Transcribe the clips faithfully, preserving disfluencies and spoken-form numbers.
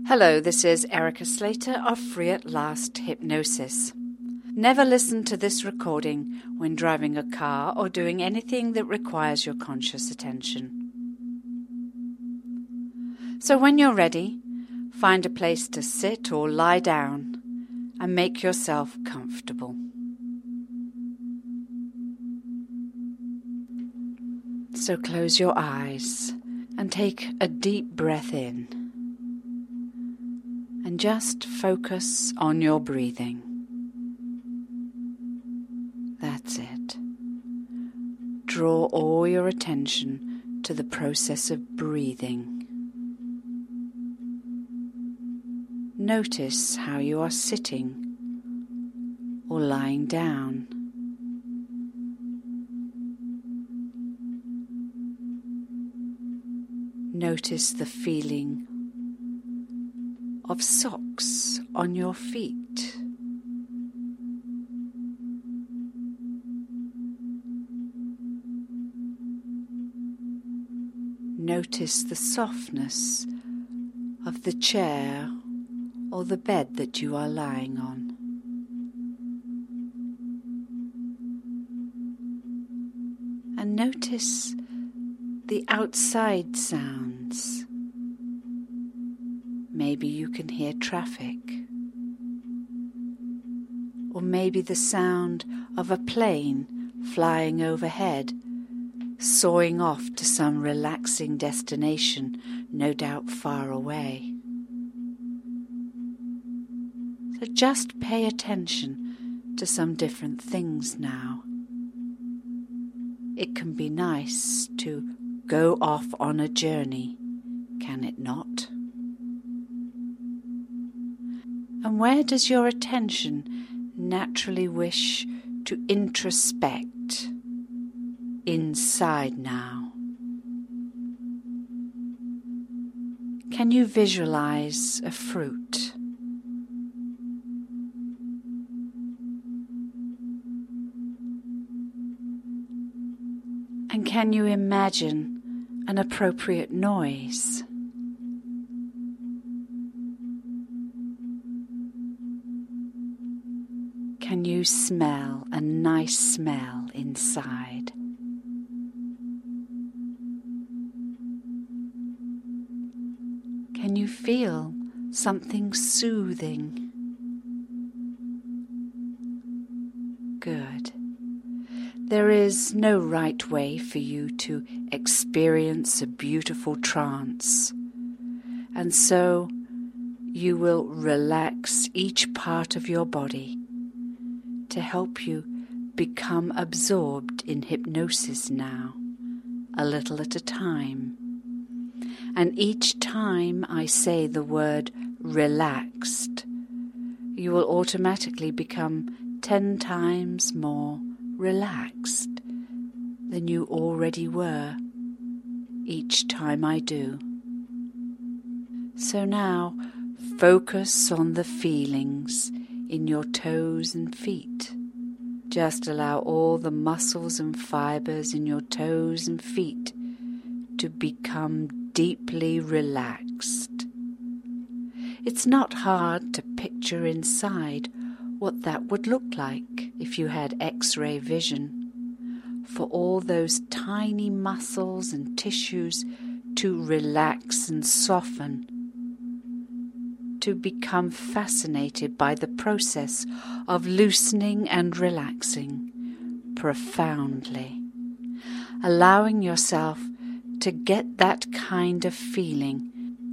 Hello, this is Erica Slater of Free at Last Hypnosis. Never listen to this recording when driving a car or doing anything that requires your conscious attention. So when you're ready, find a place to sit or lie down and make yourself comfortable. So close your eyes and take a deep breath in. And just focus on your breathing. That's it. Draw all your attention to the process of breathing. Notice how you are sitting or lying down. Notice the feeling of socks on your feet. Notice the softness of the chair or the bed that you are lying on. And notice the outside sounds. Maybe you can hear traffic, or maybe the sound of a plane flying overhead, soaring off to some relaxing destination, no doubt far away. So just pay attention to some different things now. It can be nice to go off on a journey, can it not? And where does your attention naturally wish to introspect? Inside now. Can you visualize a fruit? And can you imagine an appropriate noise? Can you smell a nice smell inside? Can you feel something soothing? Good. There is no right way for you to experience a beautiful trance, and so you will relax each part of your body to help you become absorbed in hypnosis now, a little at a time. And each time I say the word relaxed, you will automatically become ten times more relaxed than you already were each time I do. So now focus on the feelings in your toes and feet. Just allow all the muscles and fibers in your toes and feet to become deeply relaxed. It's not hard to picture inside what that would look like if you had X-ray vision, for all those tiny muscles and tissues to relax and soften, to become fascinated by the process of loosening and relaxing profoundly, allowing yourself to get that kind of feeling.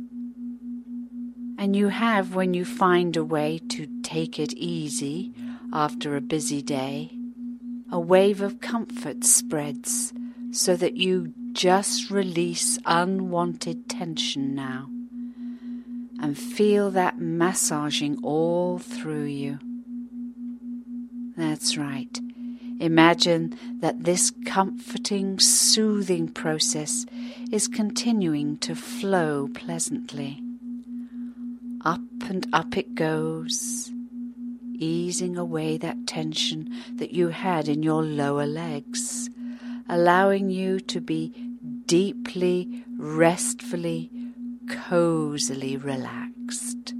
And you have, when you find a way to take it easy after a busy day, a wave of comfort spreads so that you just release unwanted tension now. And feel that massaging all through you. That's right. Imagine that this comforting, soothing process is continuing to flow pleasantly. Up and up it goes, easing away that tension that you had in your lower legs, allowing you to be deeply, restfully cozily relaxed.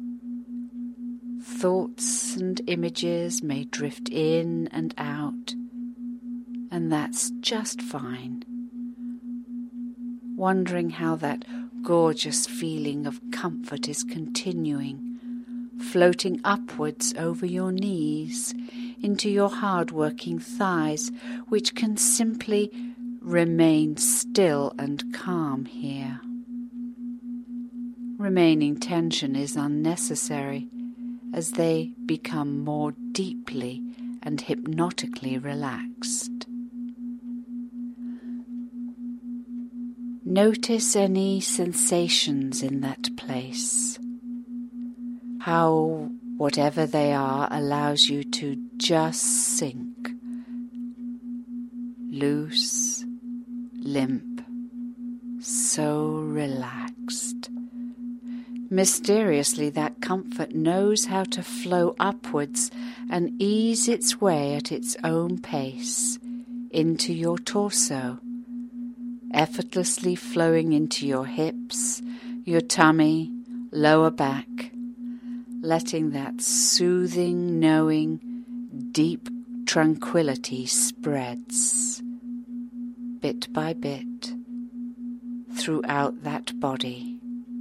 Thoughts and images may drift in and out, and that's just fine. Wondering how that gorgeous feeling of comfort is continuing, floating upwards over your knees into your hard-working thighs, which can simply remain still and calm here. Remaining tension is unnecessary as they become more deeply and hypnotically relaxed. Notice any sensations in that place. How whatever they are allows you to just sink, loose, limp, so relaxed. Mysteriously, that comfort knows how to flow upwards and ease its way at its own pace into your torso, effortlessly flowing into your hips, your tummy, lower back, letting that soothing, knowing, deep tranquility spreads, bit by bit, throughout that body,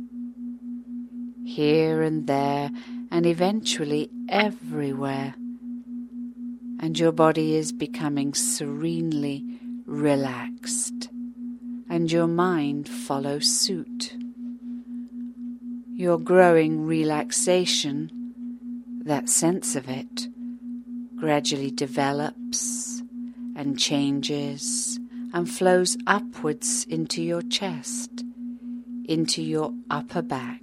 here and there, and eventually everywhere, and your body is becoming serenely relaxed, and your mind follows suit. Your growing relaxation, that sense of it, gradually develops and changes and flows upwards into your chest, into your upper back,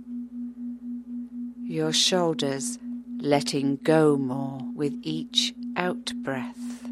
your shoulders letting go more with each out-breath,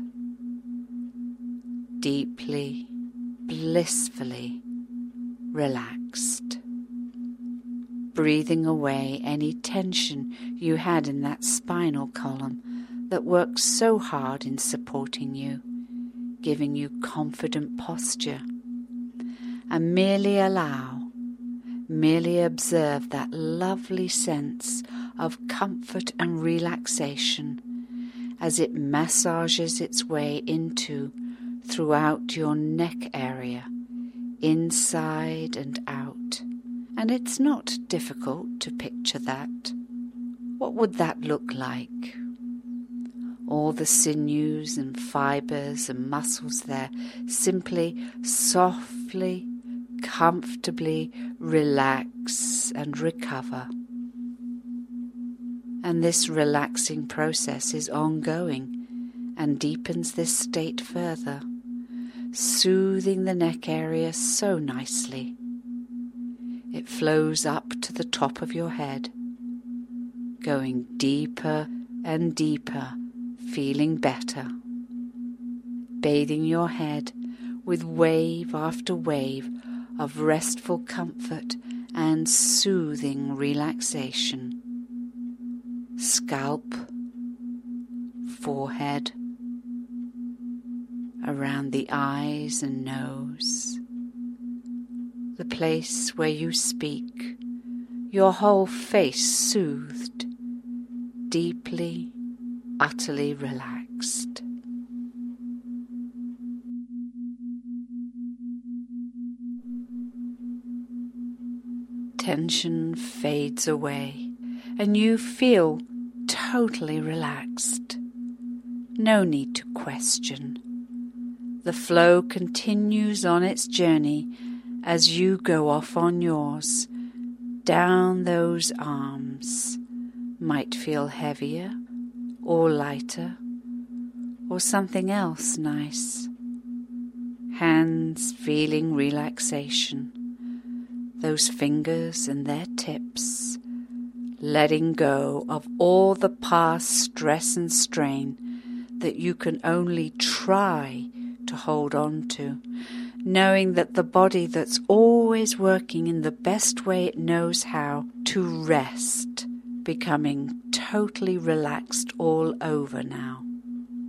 deeply, blissfully relaxed, breathing away any tension you had in that spinal column that works so hard in supporting you, giving you confident posture, and merely allow, merely observe that lovely sense of comfort and relaxation as it massages its way into, throughout your neck area, inside and out. And it's not difficult to picture that. What would that look like? All the sinews and fibers and muscles there simply, softly, comfortably relax and recover. And this relaxing process is ongoing and deepens this state further, soothing the neck area so nicely. It flows up to the top of your head, going deeper and deeper, feeling better, bathing your head with wave after wave of restful comfort and soothing relaxation. Scalp, forehead, around the eyes and nose, the place where you speak, your whole face soothed, deeply, utterly relaxed. Tension fades away and you feel totally relaxed. No need to question. The flow continues on its journey as you go off on yours. Down those arms might feel heavier or lighter or something else nice. Hands feeling relaxation. Those fingers and their tips, letting go of all the past stress and strain that you can only try to hold on to, knowing that the body that's always working in the best way it knows how to rest, becoming totally relaxed all over now.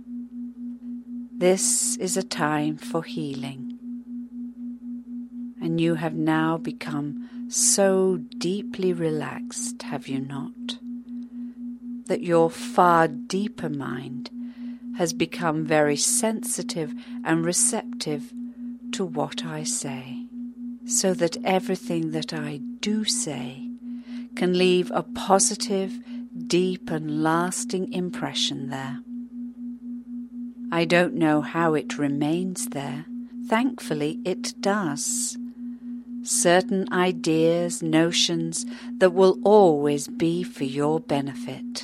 This is a time for healing. And And you have now become so deeply relaxed, have you not, that your far deeper mind has become very sensitive and receptive to what I say, so that everything that I do say can leave a positive, deep and lasting impression there. I don't know how it remains there. Thankfully, it does. Certain ideas, notions that will always be for your benefit.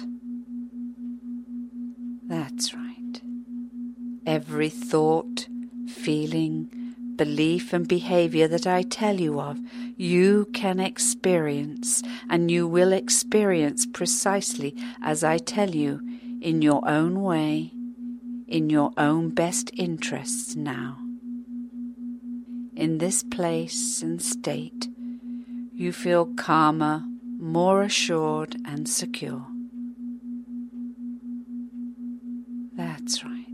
That's right. Every thought, feeling, belief and behavior that I tell you of, you can experience, and you will experience precisely as I tell you, in your own way, in your own best interests now. In this place and state, you feel calmer, more assured and secure. That's right.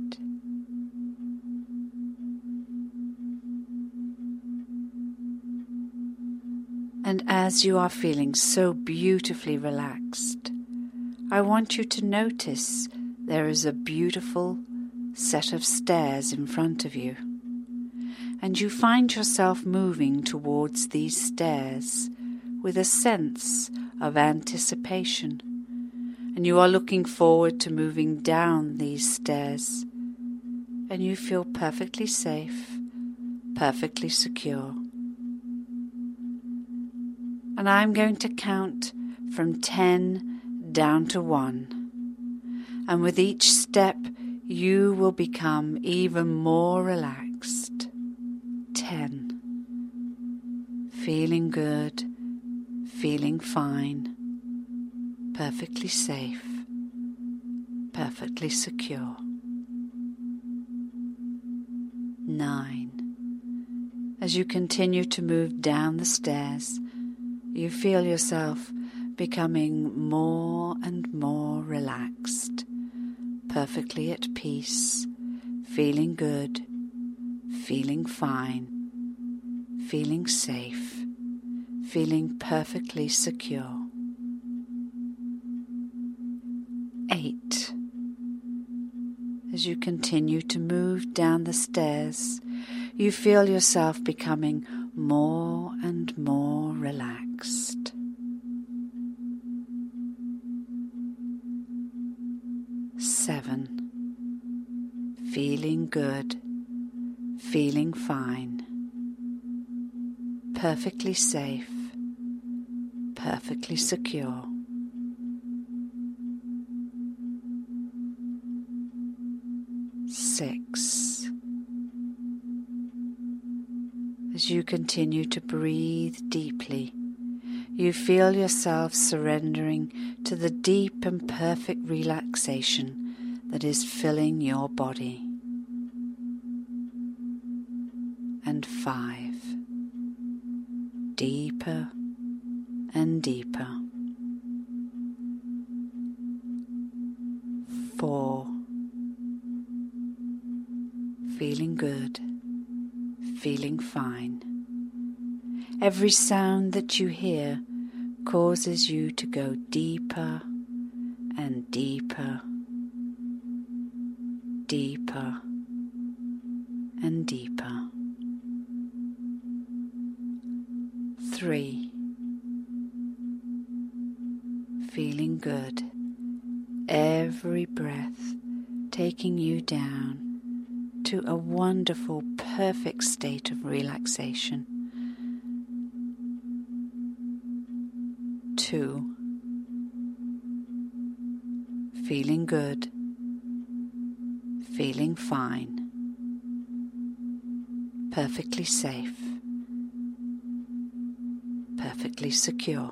And as you are feeling so beautifully relaxed, I want you to notice there is a beautiful set of stairs in front of you. And you find yourself moving towards these stairs with a sense of anticipation. And you are looking forward to moving down these stairs. And you feel perfectly safe, perfectly secure. And I'm going to count from ten down to one. And with each step, you will become even more relaxed. Ten. Feeling good, feeling fine, perfectly safe, perfectly secure. Nine. As you continue to move down the stairs, you feel yourself becoming more and more relaxed, perfectly at peace, feeling good, feeling fine, feeling safe, feeling perfectly secure. Eight. As you continue to move down the stairs, you feel yourself becoming more and more relaxed. Seven. Feeling good, feeling fine, perfectly safe, perfectly secure. Six. As you continue to breathe deeply, you feel yourself surrendering to the deep and perfect relaxation that is filling your body. And five. Deeper and deeper. Four. Feeling good, feeling fine. Every sound that you hear causes you to go deeper and deeper, deeper and deeper. Three. Feeling good. Every breath taking you down to a wonderful, perfect state of relaxation. Two. Feeling good, feeling fine, perfectly safe, perfectly secure.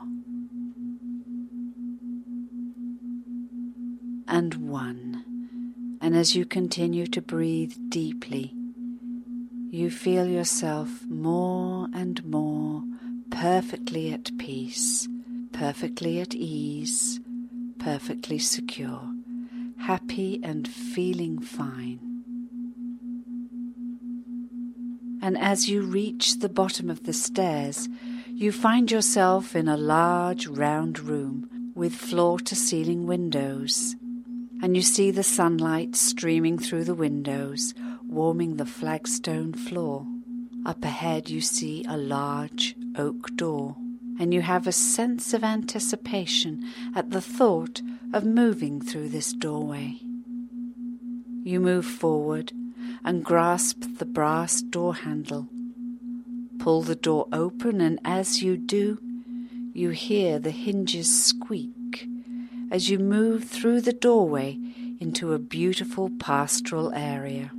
And one. And as you continue to breathe deeply, you feel yourself more and more perfectly at peace, perfectly at ease, perfectly secure, happy and feeling fine. And as you reach the bottom of the stairs, you find yourself in a large round room with floor-to-ceiling windows. And you see the sunlight streaming through the windows, warming the flagstone floor. Up ahead you see a large oak door, and you have a sense of anticipation at the thought of moving through this doorway. You move forward and grasp the brass door handle. Pull the door open, and as you do, you hear the hinges squeak as you move through the doorway into a beautiful pastoral area.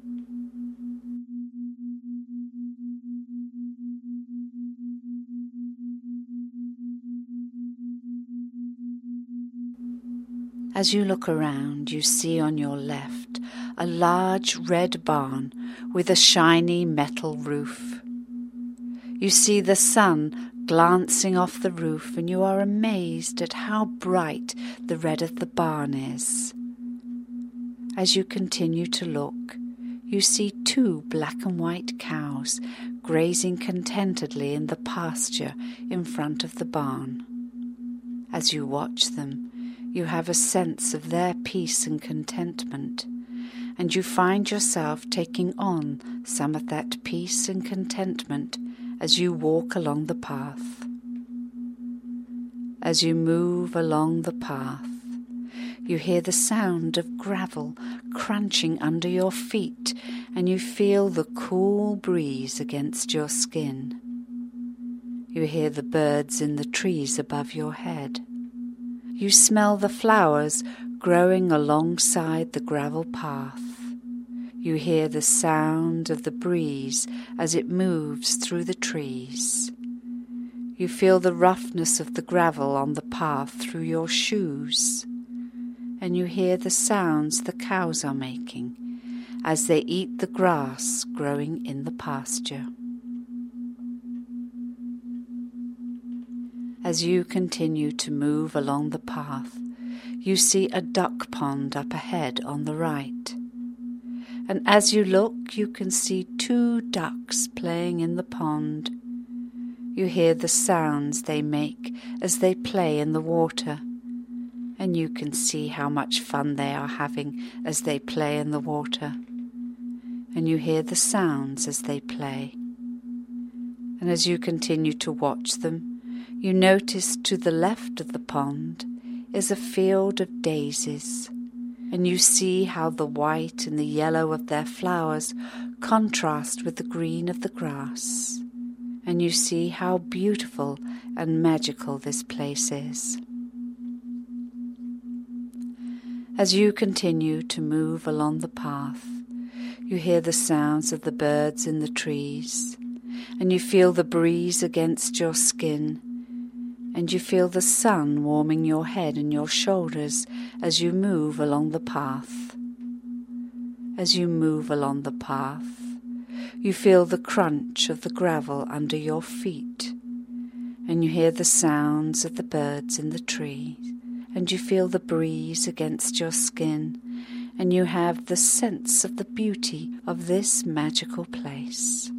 As you look around, you see on your left a large red barn with a shiny metal roof. You see the sun glancing off the roof, and you are amazed at how bright the red of the barn is. As you continue to look, you see two black and white cows grazing contentedly in the pasture in front of the barn. As you watch them, you have a sense of their peace and contentment, and you find yourself taking on some of that peace and contentment as you walk along the path. As you move along the path, you hear the sound of gravel crunching under your feet, and you feel the cool breeze against your skin. You hear the birds in the trees above your head. You smell the flowers growing alongside the gravel path. You hear the sound of the breeze as it moves through the trees. You feel the roughness of the gravel on the path through your shoes. And you hear the sounds the cows are making as they eat the grass growing in the pasture. As you continue to move along the path, you see a duck pond up ahead on the right. And as you look, you can see two ducks playing in the pond. You hear the sounds they make as they play in the water, and you can see how much fun they are having as they play in the water. And you hear the sounds as they play. And as you continue to watch them, you notice to the left of the pond is a field of daisies, and you see how the white and the yellow of their flowers contrast with the green of the grass, and you see how beautiful and magical this place is. As you continue to move along the path, you hear the sounds of the birds in the trees, and you feel the breeze against your skin, and you feel the sun warming your head and your shoulders as you move along the path. As you move along the path, you feel the crunch of the gravel under your feet, and you hear the sounds of the birds in the trees, and you feel the breeze against your skin, and you have the sense of the beauty of this magical place.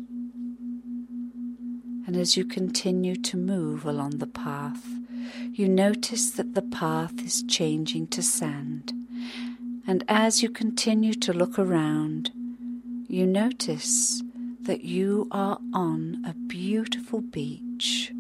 And as you continue to move along the path, you notice that the path is changing to sand. And as you continue to look around, you notice that you are on a beautiful beach.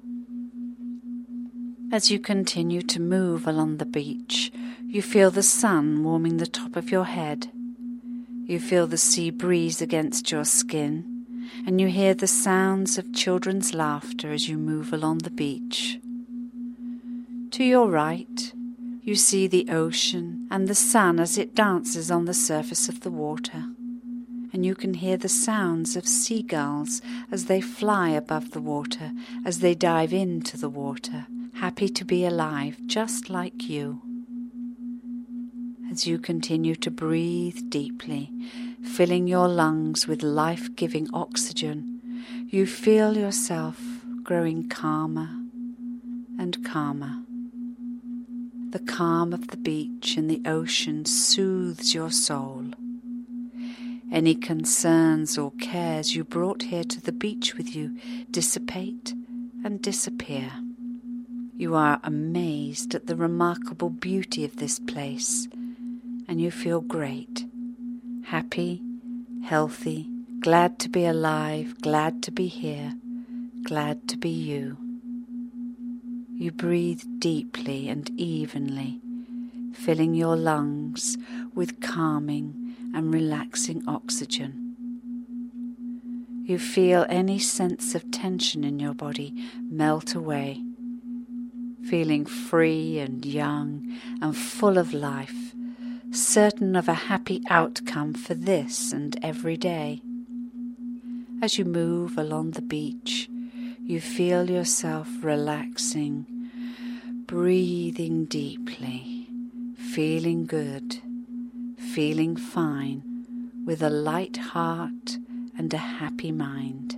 As you continue to move along the beach, you feel the sun warming the top of your head. You feel the sea breeze against your skin, and you hear the sounds of children's laughter as you move along the beach. To your right, you see the ocean and the sun as it dances on the surface of the water, and you can hear the sounds of seagulls as they fly above the water, as they dive into the water, happy to be alive just like you. As you continue to breathe deeply, filling your lungs with life-giving oxygen, you feel yourself growing calmer and calmer. The calm of the beach and the ocean soothes your soul. Any concerns or cares you brought here to the beach with you dissipate and disappear. You are amazed at the remarkable beauty of this place, and you feel great, happy, healthy, glad to be alive, glad to be here, glad to be you. You breathe deeply and evenly, filling your lungs with calming and relaxing oxygen. You feel any sense of tension in your body melt away, feeling free and young and full of life, certain of a happy outcome for this and every day. As you move along the beach, you feel yourself relaxing, breathing deeply, feeling good, feeling fine, with a light heart and a happy mind.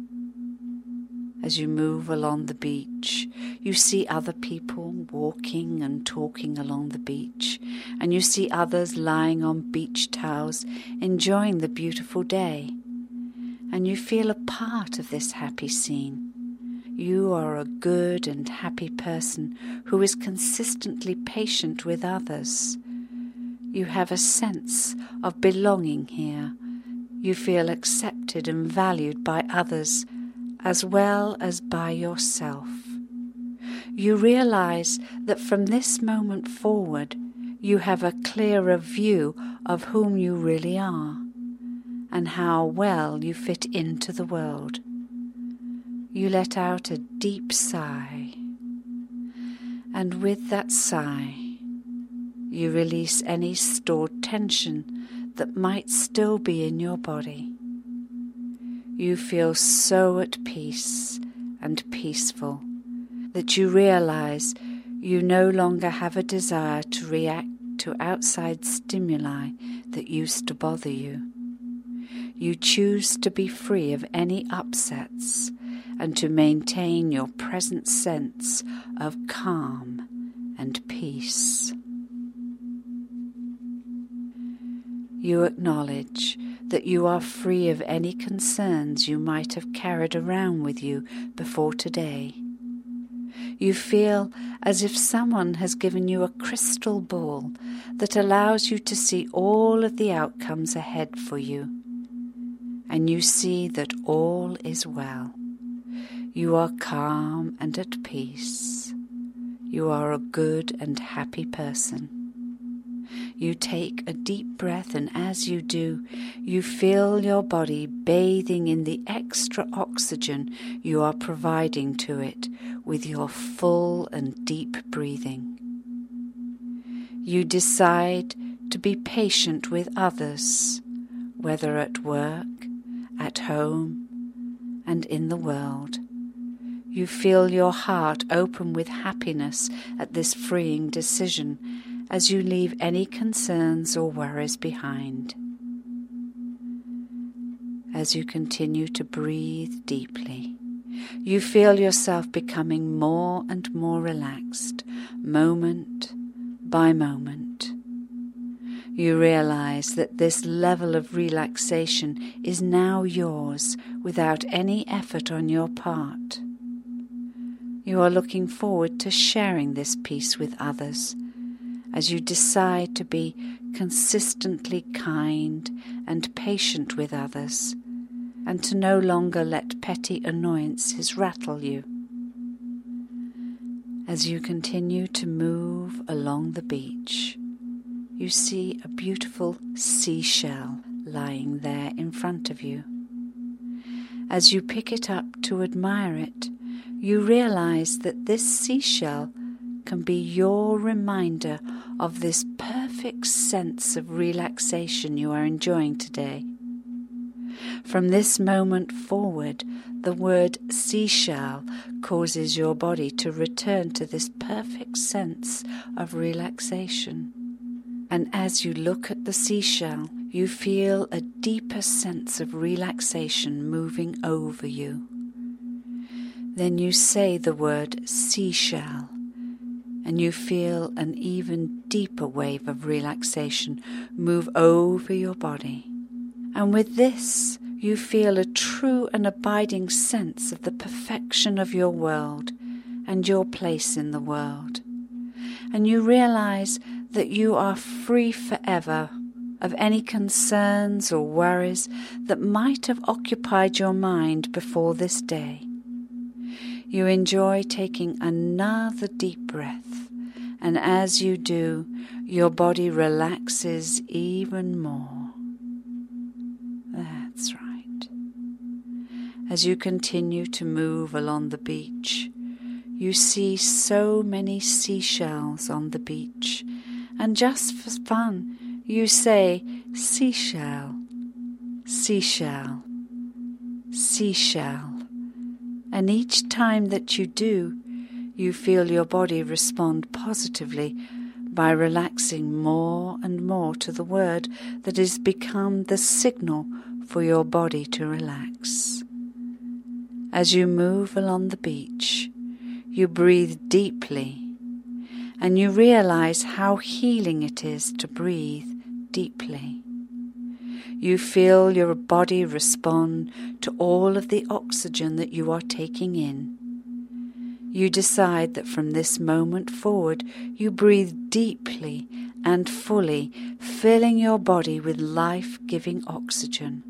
As you move along the beach, you see other people walking and talking along the beach, and you see others lying on beach towels, enjoying the beautiful day. And you feel a part of this happy scene. You are a good and happy person who is consistently patient with others. You have a sense of belonging here. You feel accepted and valued by others, as well as by yourself. You realize that from this moment forward, you have a clearer view of whom you really are, and how well you fit into the world. You let out a deep sigh, and with that sigh, you release any stored tension that might still be in your body. You feel so at peace and peaceful that you realize you no longer have a desire to react to outside stimuli that used to bother you. You choose to be free of any upsets and to maintain your present sense of calm and peace. You acknowledge that you are free of any concerns you might have carried around with you before today. You feel as if someone has given you a crystal ball that allows you to see all of the outcomes ahead for you, and you see that all is well. You are calm and at peace. You are a good and happy person. You take a deep breath, and as you do, you feel your body bathing in the extra oxygen you are providing to it with your full and deep breathing. You decide to be patient with others, whether at work, at home, and in the world. You feel your heart open with happiness at this freeing decision as you leave any concerns or worries behind. As you continue to breathe deeply, you feel yourself becoming more and more relaxed, moment by moment. You realize that this level of relaxation is now yours without any effort on your part. You are looking forward to sharing this peace with others as you decide to be consistently kind and patient with others, and to no longer let petty annoyances rattle you. As you continue to move along the beach, you see a beautiful seashell lying there in front of you. As you pick it up to admire it, you realize that this seashell can be your reminder of this perfect sense of relaxation you are enjoying today. From this moment forward, the word seashell causes your body to return to this perfect sense of relaxation. And as you look at the seashell, you feel a deeper sense of relaxation moving over you. Then you say the word seashell, and you feel an even deeper wave of relaxation move over your body. And with this, you feel a true and abiding sense of the perfection of your world and your place in the world. And you realize that you are free forever of any concerns or worries that might have occupied your mind before this day. You enjoy taking another deep breath, and as you do, your body relaxes even more. That's right. As you continue to move along the beach, you see so many seashells on the beach, and just for fun, you say, seashell, seashell, seashell. And each time that you do, you feel your body respond positively by relaxing more and more to the word that has become the signal for your body to relax. As you move along the beach, you breathe deeply, and you realize how healing it is to breathe deeply. You feel your body respond to all of the oxygen that you are taking in. You decide that from this moment forward, you breathe deeply and fully, filling your body with life-giving oxygen.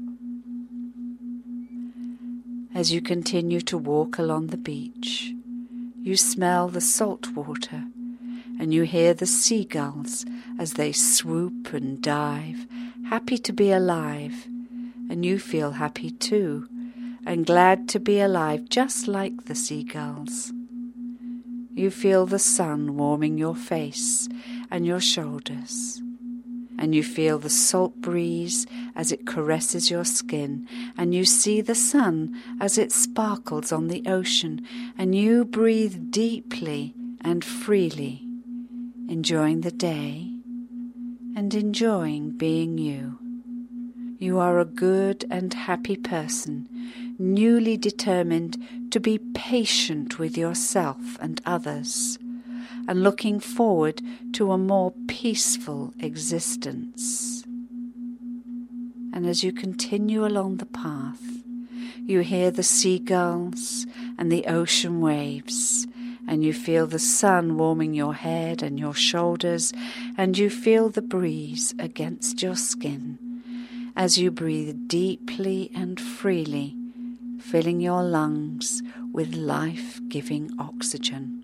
As you continue to walk along the beach, you smell the salt water, and you hear the seagulls as they swoop and dive, happy to be alive, and you feel happy too, and glad to be alive just like the seagulls. You feel the sun warming your face and your shoulders, and you feel the salt breeze as it caresses your skin, and you see the sun as it sparkles on the ocean, and you breathe deeply and freely, enjoying the day and enjoying being you. You are a good and happy person, newly determined to be patient with yourself and others, and looking forward to a more peaceful existence. And as you continue along the path, you hear the seagulls and the ocean waves, and you feel the sun warming your head and your shoulders, and you feel the breeze against your skin as you breathe deeply and freely, filling your lungs with life-giving oxygen.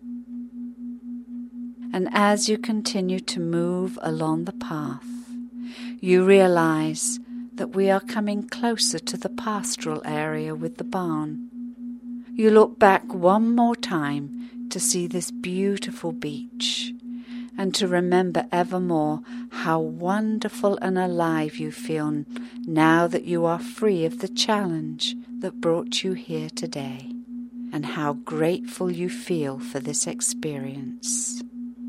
And as you continue to move along the path, you realize that we are coming closer to the pastoral area with the barn. You look back one more time to see this beautiful beach, and to remember evermore how wonderful and alive you feel now that you are free of the challenge that brought you here today, and how grateful you feel for this experience.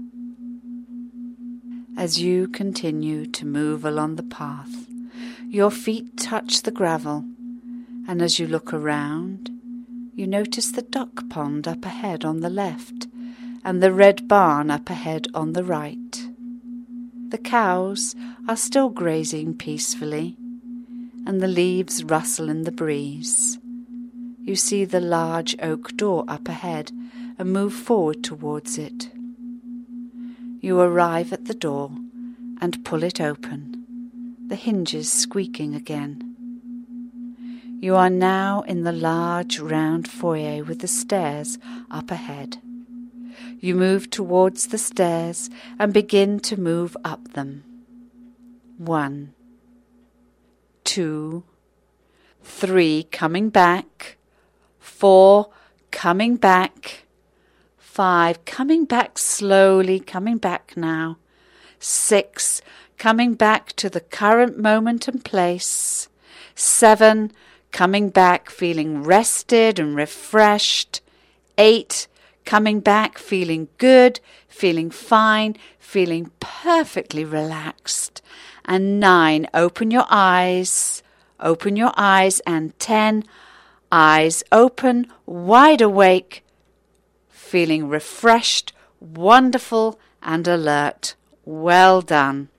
As you continue to move along the path, your feet touch the gravel, and as you look around, you notice the duck pond up ahead on the left, and the red barn up ahead on the right. The cows are still grazing peacefully, and the leaves rustle in the breeze. You see the large oak door up ahead and move forward towards it. You arrive at the door and pull it open, the hinges squeaking again. You are now in the large round foyer with the stairs up ahead. You move towards the stairs and begin to move up them. One, two, three, coming back, four, coming back, five, coming back slowly, coming back now, six, coming back to the current moment and place, seven, coming back feeling rested and refreshed, eight, coming back feeling good, feeling fine, feeling perfectly relaxed, and nine, open your eyes, open your eyes, and ten, eyes open, wide awake, feeling refreshed, wonderful, and alert. Well done.